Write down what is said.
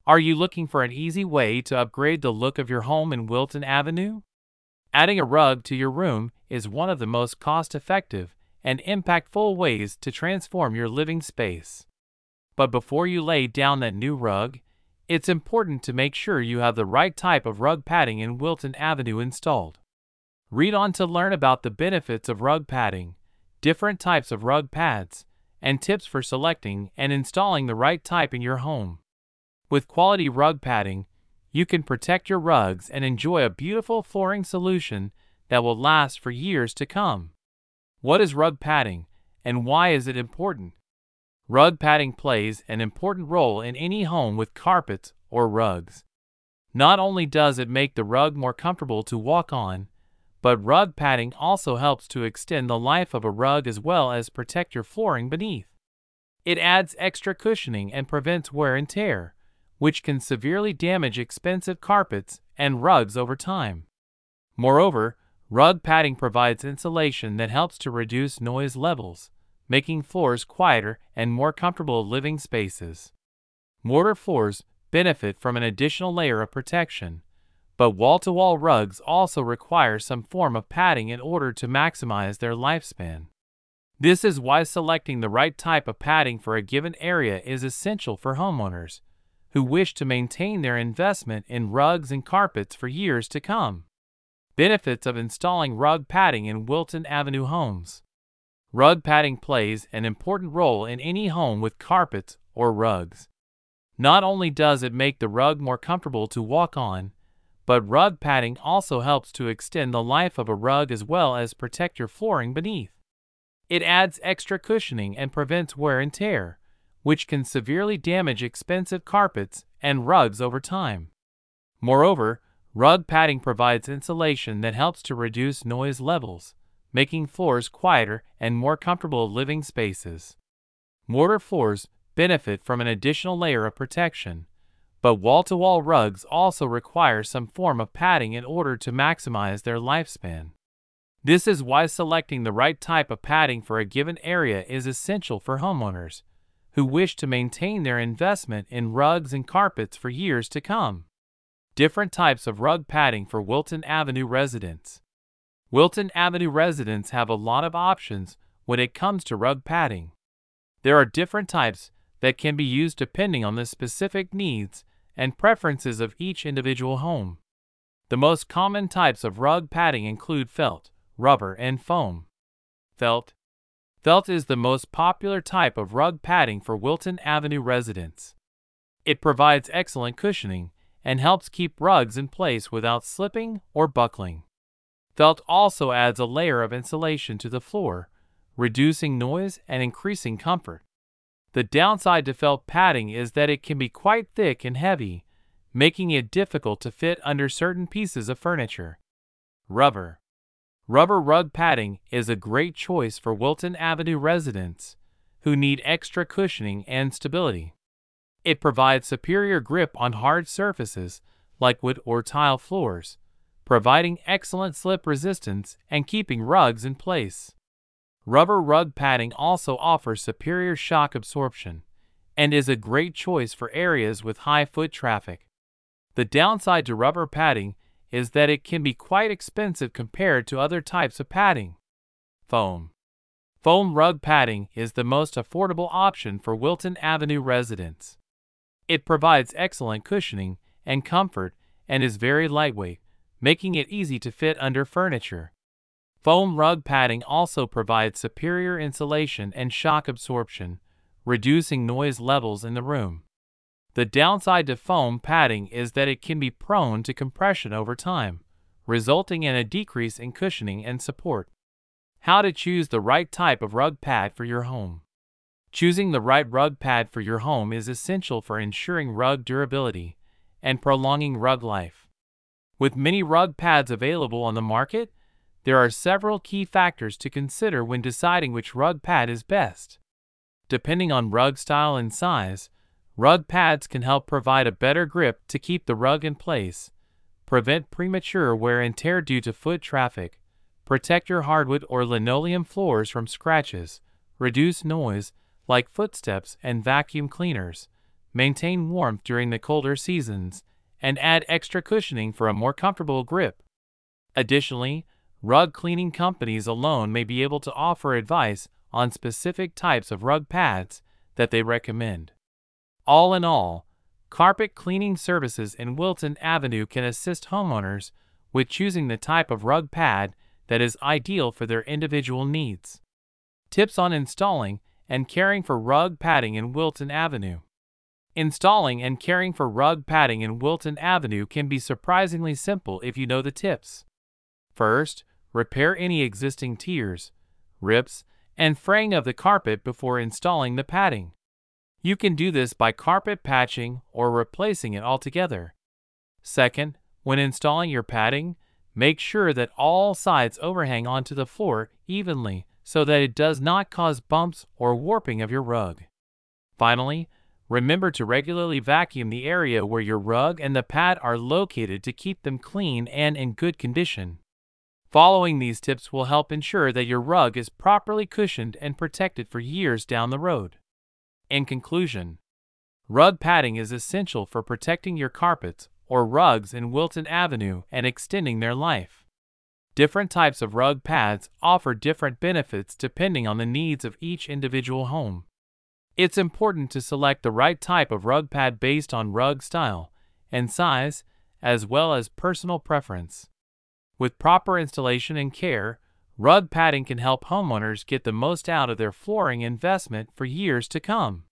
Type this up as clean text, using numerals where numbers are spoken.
Are you looking for an easy way to upgrade the look of your home in Wilton Avenue? Adding a rug to your room is one of the most cost-effective and impactful ways to transform your living space. But before you lay down that new rug, it's important to make sure you have the right type of rug padding in Wilton Avenue installed. Read on to learn about the benefits of rug padding, different types of rug pads, and tips for selecting and installing the right type in your home. With quality rug padding, you can protect your rugs and enjoy a beautiful flooring solution that will last for years to come. What is rug padding, and why is it important? Rug padding plays an important role in any home with carpets or rugs. Not only does it make the rug more comfortable to walk on, but rug padding also helps to extend the life of a rug as well as protect your flooring beneath. It adds extra cushioning and prevents wear and tear, which can severely damage expensive carpets and rugs over time. Moreover, rug padding provides insulation that helps to reduce noise levels, making floors quieter and more comfortable living spaces. Mortar floors benefit from an additional layer of protection, but wall-to-wall rugs also require some form of padding in order to maximize their lifespan. This is why selecting the right type of padding for a given area is essential for homeowners who wish to maintain their investment in rugs and carpets for years to come. Benefits of installing rug padding in Wilton Avenue homes. Rug padding plays an important role in any home with carpets or rugs. Not only does it make the rug more comfortable to walk on, but rug padding also helps to extend the life of a rug as well as protect your flooring beneath. It adds extra cushioning and prevents wear and tear, which can severely damage expensive carpets and rugs over time. Moreover, rug padding provides insulation that helps to reduce noise levels, making floors quieter and more comfortable living spaces. Mortar floors benefit from an additional layer of protection, but wall-to-wall rugs also require some form of padding in order to maximize their lifespan. This is why selecting the right type of padding for a given area is essential for homeowners who wish to maintain their investment in rugs and carpets for years to come. Different types of rug padding for Wilton Avenue residents. Wilton Avenue residents have a lot of options when it comes to rug padding. There are different types that can be used depending on the specific needs and preferences of each individual home. The most common types of rug padding include felt, rubber, and foam. Felt is the most popular type of rug padding for Wilton Avenue residents. It provides excellent cushioning and helps keep rugs in place without slipping or buckling. Felt also adds a layer of insulation to the floor, reducing noise and increasing comfort. The downside to felt padding is that it can be quite thick and heavy, making it difficult to fit under certain pieces of furniture. Rubber rug padding is a great choice for Wilton Avenue residents who need extra cushioning and stability. It provides superior grip on hard surfaces like wood or tile floors, providing excellent slip resistance and keeping rugs in place. Rubber rug padding also offers superior shock absorption and is a great choice for areas with high foot traffic. The downside to rubber padding is that it can be quite expensive compared to other types of padding. Foam rug padding is the most affordable option for Wilton Avenue residents. It provides excellent cushioning and comfort and is very lightweight, making it easy to fit under furniture. Foam rug padding also provides superior insulation and shock absorption, reducing noise levels in the room. The downside to foam padding is that it can be prone to compression over time, resulting in a decrease in cushioning and support. How to choose the right type of rug pad for your home. Choosing the right rug pad for your home is essential for ensuring rug durability and prolonging rug life. With many rug pads available on the market, there are several key factors to consider when deciding which rug pad is best. Depending on rug style and size, rug pads can help provide a better grip to keep the rug in place, prevent premature wear and tear due to foot traffic, protect your hardwood or linoleum floors from scratches, reduce noise like footsteps and vacuum cleaners, maintain warmth during the colder seasons, and add extra cushioning for a more comfortable grip. Additionally, rug cleaning companies alone may be able to offer advice on specific types of rug pads that they recommend. All in all, carpet cleaning services in Wilton Avenue can assist homeowners with choosing the type of rug pad that is ideal for their individual needs. Tips on installing and caring for rug padding in Wilton Avenue. Installing and caring for rug padding in Wilton Avenue can be surprisingly simple if you know the tips. First, repair any existing tears, rips, and fraying of the carpet before installing the padding. You can do this by carpet patching or replacing it altogether. Second, when installing your padding, make sure that all sides overhang onto the floor evenly so that it does not cause bumps or warping of your rug. Finally, remember to regularly vacuum the area where your rug and the pad are located to keep them clean and in good condition. Following these tips will help ensure that your rug is properly cushioned and protected for years down the road. In conclusion, rug padding is essential for protecting your carpets or rugs in Wilton Avenue and extending their life. Different types of rug pads offer different benefits depending on the needs of each individual home. It's important to select the right type of rug pad based on rug style and size, as well as personal preference. With proper installation and care, rug padding can help homeowners get the most out of their flooring investment for years to come.